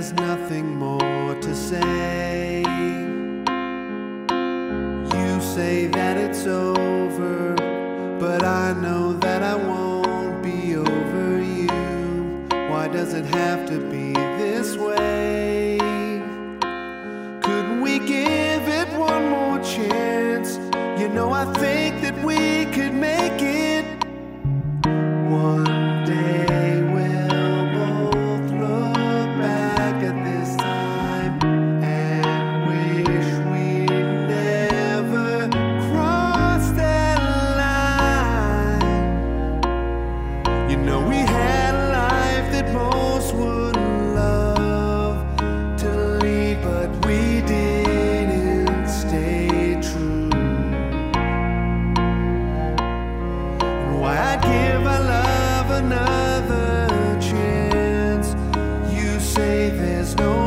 there's nothing more to say. You say that it's over, but I know that I won't be over you. Why does it have to be this way? Couldn't we give it one more chance? You know, I think that we could make it. One day we'll both look back at this time and wish we never crossed that line. You know, we had a life that most wouldn't love to lead, but we didn't stay true. And why I'd give our love another chance? You say there's no